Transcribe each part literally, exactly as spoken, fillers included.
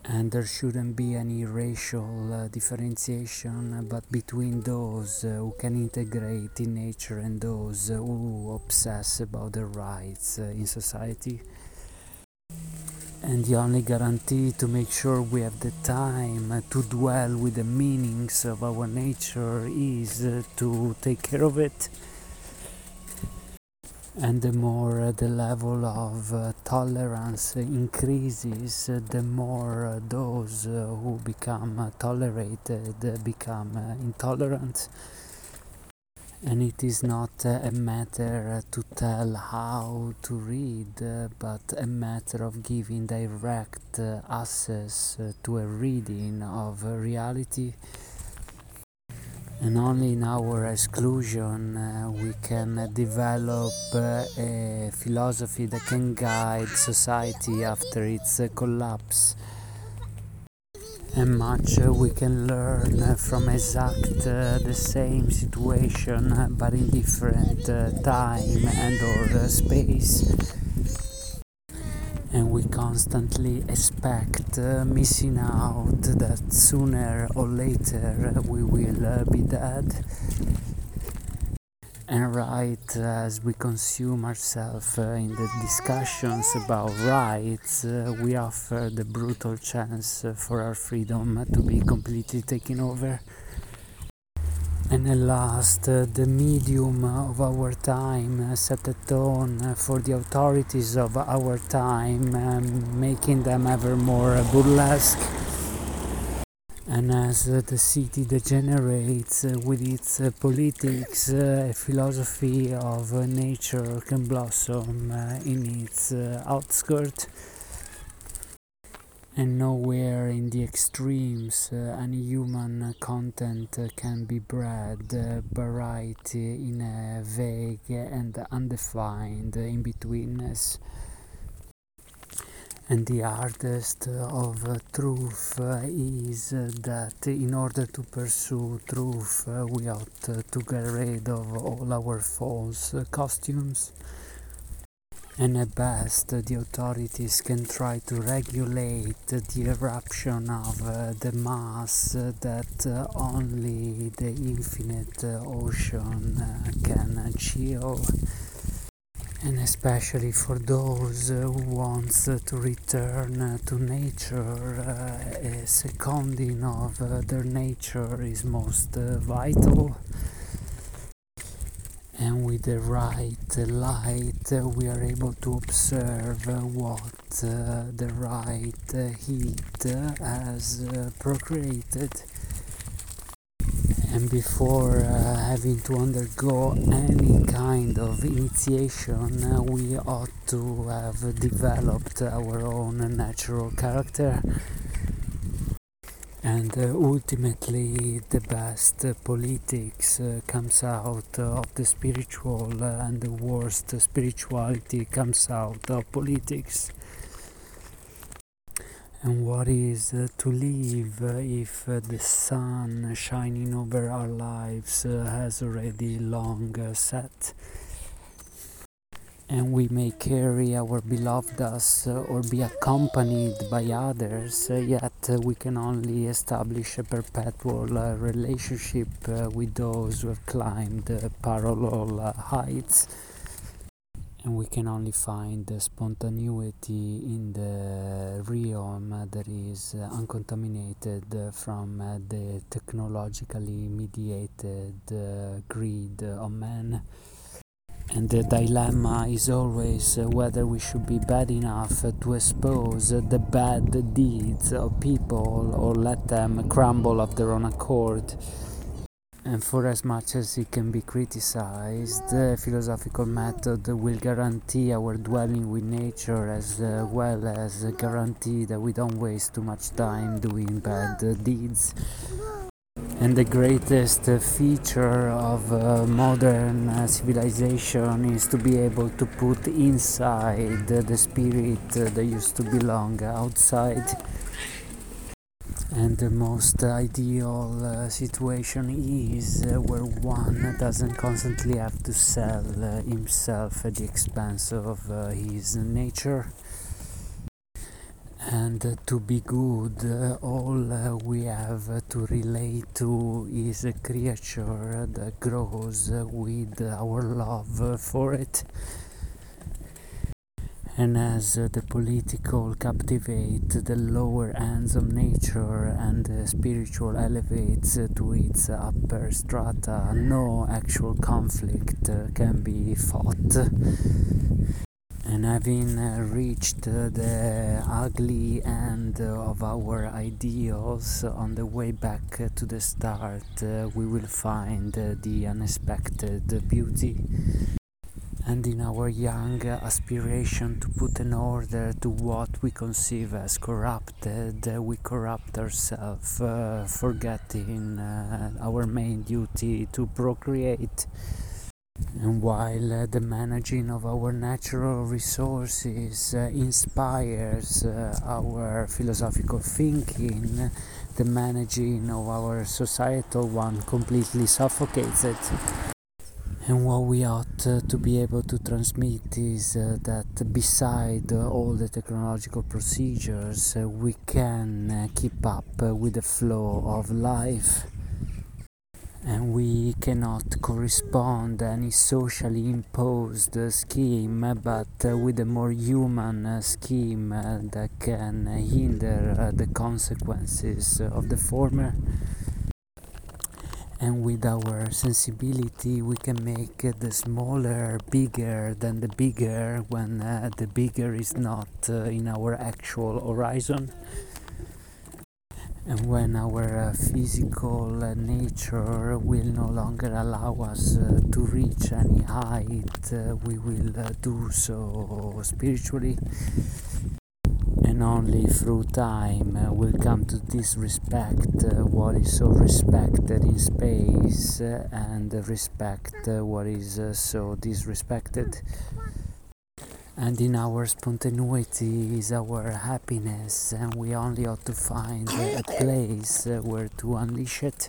and there shouldn't be any racial uh, differentiation, uh, but between those uh, who can integrate in nature and those uh, who obsess about their rights uh, in society. And the only guarantee to make sure we have the time uh, to dwell with the meanings of our nature is uh, to take care of it. And the more uh, the level of uh, tolerance uh, increases, uh, the more uh, those uh, who become uh, tolerated uh, become uh, intolerant. And it is not uh, a matter uh, to tell how to read, uh, but a matter of giving direct uh, access uh, to a reading of uh, reality. And only in our exclusion uh, we can uh, develop uh, a philosophy that can guide society after its uh, collapse. And much uh, we can learn uh, from exact uh, the same situation, uh, but in different uh, time and or uh, space. And we constantly expect uh, missing out that sooner or later uh, we will uh, be dead. And right as we consume ourselves uh, in the discussions about rights, uh, we offer the brutal chance uh, for our freedom to be completely taken over. And at last, uh, the medium of our time uh, set a tone uh, for the authorities of our time, um, making them ever more uh, burlesque. And as uh, the city degenerates uh, with its uh, politics, uh, a philosophy of uh, nature can blossom uh, in its uh, outskirts. And nowhere in the extremes uh, any human content uh, can be bred, uh, but right uh, in a vague and undefined uh, in-betweenness. And the hardest of uh, truth uh, is uh, that in order to pursue truth, uh, we ought uh, to get rid of all our false uh, costumes. And at best, uh, the authorities can try to regulate uh, the eruption of uh, the mass uh, that uh, only the infinite uh, ocean uh, can uh, chill. And especially for those uh, who wants uh, to return uh, to nature, uh, a seconding of uh, their nature is most uh, vital. And with the right uh, light, uh, we are able to observe uh, what uh, the right uh, heat uh, has uh, procreated. And before uh, having to undergo any kind of initiation, uh, we ought to have developed our own natural character. And uh, ultimately, the best uh, politics uh, comes out uh, of the spiritual, uh, and the worst spirituality comes out of politics. And what is uh, to live uh, if uh, the sun shining over our lives uh, has already long uh, set? And we may carry our beloved us uh, or be accompanied by others, uh, yet uh, we can only establish a perpetual uh, relationship uh, with those who have climbed uh, parallel uh, heights. And we can only find uh, spontaneity in the realm uh, that is uh, uncontaminated uh, from uh, the technologically mediated uh, greed of man. And the dilemma is always uh, whether we should be bad enough uh, to expose uh, the bad deeds of people or let them crumble of their own accord. And for as much as it can be criticized, the philosophical method will guarantee our dwelling with nature as uh, well as guarantee that we don't waste too much time doing bad uh, deeds. And the greatest uh, feature of uh, modern uh, civilization is to be able to put inside uh, the spirit uh, that used to belong outside. And the most ideal uh, situation is uh, where one doesn't constantly have to sell uh, himself at the expense of uh, his nature. And uh, to be good, uh, all uh, we have uh, to relate to is a creature that grows uh, with our love uh, for it. And as uh, the political captivate the lower ends of nature and the spiritual elevates uh, to its upper strata, no actual conflict uh, can be fought. And having uh, reached uh, the ugly end uh, of our ideals, on the way back uh, to the start, uh, we will find uh, the unexpected beauty. And in our young uh, aspiration to put an order to what we conceive as corrupted, uh, we corrupt ourselves, uh, forgetting uh, our main duty to procreate. And while uh, the managing of our natural resources uh, inspires uh, our philosophical thinking, the managing of our societal one completely suffocates it. And what we ought uh, to be able to transmit is uh, that beside uh, all the technological procedures, uh, we can uh, keep up uh, with the flow of life. And we cannot correspond any socially imposed uh, scheme, uh, but uh, with a more human uh, scheme uh, that can uh, hinder uh, the consequences of the former. And with our sensibility we can make uh, the smaller bigger than the bigger when uh, the bigger is not uh, in our actual horizon. And when our uh, physical uh, nature will no longer allow us uh, to reach any height, uh, we will uh, do so spiritually. And only through time uh, will come to disrespect uh, what is so respected in space uh, and respect uh, what is uh, so disrespected. And in our spontaneity is our happiness, and we only ought to find uh, a place uh, where to unleash it.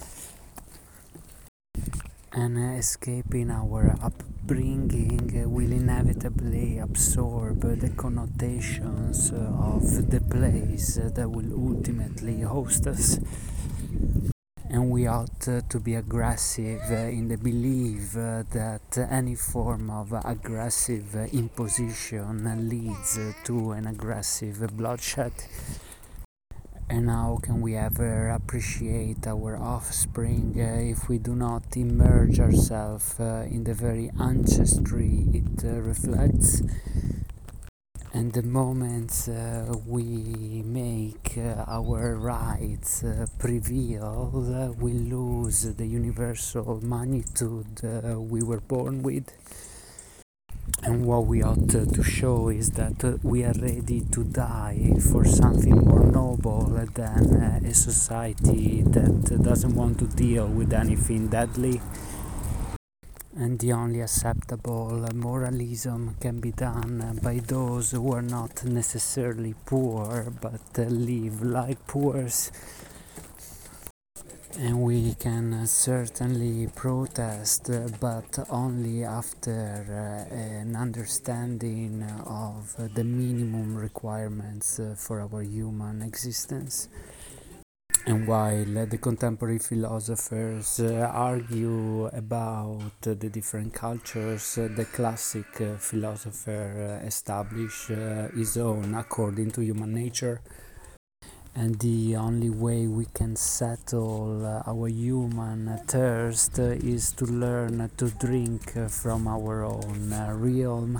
And uh, escaping our upbringing uh, will inevitably absorb uh, the connotations uh, of the place uh, that will ultimately host us. And we ought uh, to be aggressive uh, in the belief uh, that uh, any form of aggressive uh, imposition uh, leads uh, to an aggressive bloodshed. And how can we ever appreciate our offspring uh, if we do not immerse ourselves uh, in the very ancestry it uh, reflects? And the moments uh, we make uh, our rights uh, prevail, uh, we lose the universal magnitude uh, we were born with. And what we ought uh, to show is that uh, we are ready to die for something more noble than uh, a society that uh, doesn't want to deal with anything deadly. And the only acceptable uh, moralism can be done uh, by those who are not necessarily poor but uh, live like poors. And we can uh, certainly protest, uh, but only after uh, an understanding of uh, the minimum requirements uh, for our human existence. And while uh, the contemporary philosophers uh, argue about uh, the different cultures, uh, the classic uh, philosopher uh, established uh, his own according to human nature. And the only way we can settle uh, our human thirst uh, is to learn to drink uh, from our own uh, realm.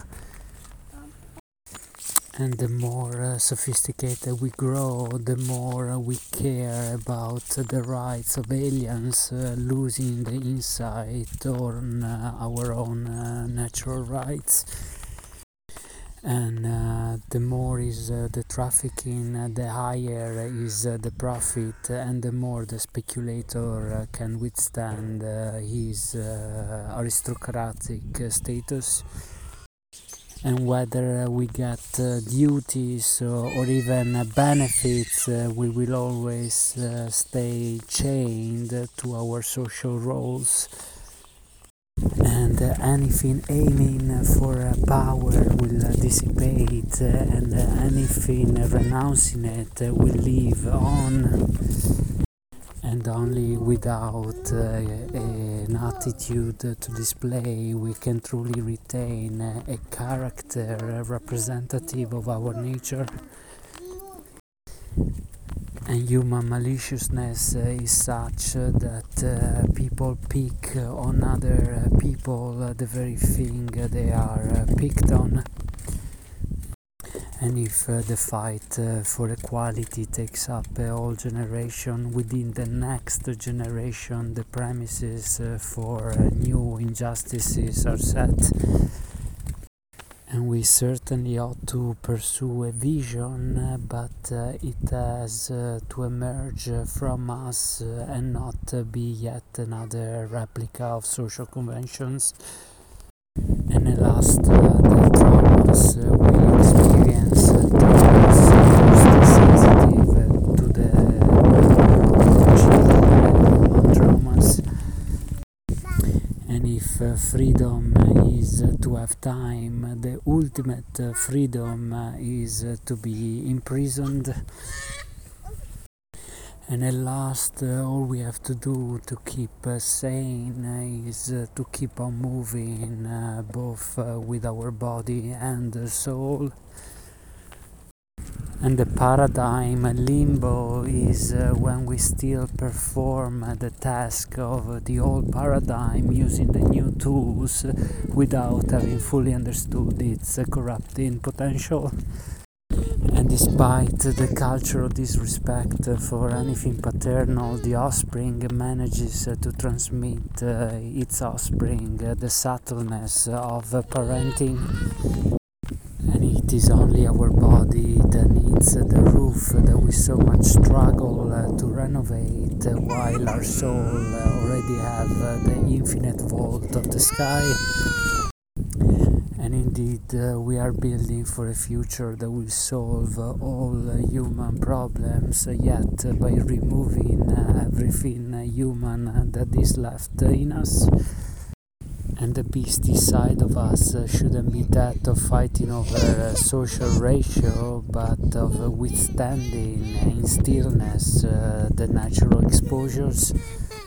And the more uh, sophisticated we grow, the more uh, we care about uh, the rights of aliens, uh, losing the insight on uh, our own uh, natural rights. And uh, the more is uh, the trafficking, uh, the higher is uh, the profit, and the more the speculator uh, can withstand uh, his uh, aristocratic uh, status. And whether uh, we get uh, duties uh, or even uh, benefits, uh, we will always uh, stay chained to our social roles. And and uh, anything aiming for uh, power will uh, dissipate, uh, and uh, anything renouncing it uh, will live on. And only without uh, an attitude to display we can truly retain uh, a character uh, representative of our nature. And human maliciousness uh, is such uh, that uh, people pick uh, on other uh, people uh, the very thing uh, they are uh, picked on. And if uh, the fight uh, for equality takes up a whole generation, within the next generation the premises uh, for uh, new injustices are set. And we certainly ought to pursue a vision, uh, but uh, it has uh, to emerge uh, from us uh, and not uh, be yet another replica of social conventions. And at last, uh, the traumas uh, we experience uh, turn us most sensitive uh, to the children on traumas. And if uh, freedom is uh, to have time, the ultimate uh, freedom uh, is uh, to be imprisoned. And at last, uh, all we have to do to keep uh, sane uh, is uh, to keep on moving, uh, both uh, with our body and the soul. And the paradigm limbo is uh, when we still perform uh, the task of uh, the old paradigm using the new tools uh, without having fully understood its uh, corrupting potential. And despite the culture of disrespect uh, for anything paternal, the offspring manages uh, to transmit uh, its offspring uh, the subtleness of uh, parenting. And it is only our body that needs uh, the roof that we so much struggle uh, to renovate, uh, while our soul uh, already have uh, the infinite vault of the sky. And indeed, uh, we are building for a future that will solve uh, all uh, human problems, uh, yet uh, by removing uh, everything uh, human uh, that is left uh, in us. And the beastie side of us uh, shouldn't be that of fighting over uh, social ratio, but of uh, withstanding uh, in stillness uh, the natural exposures.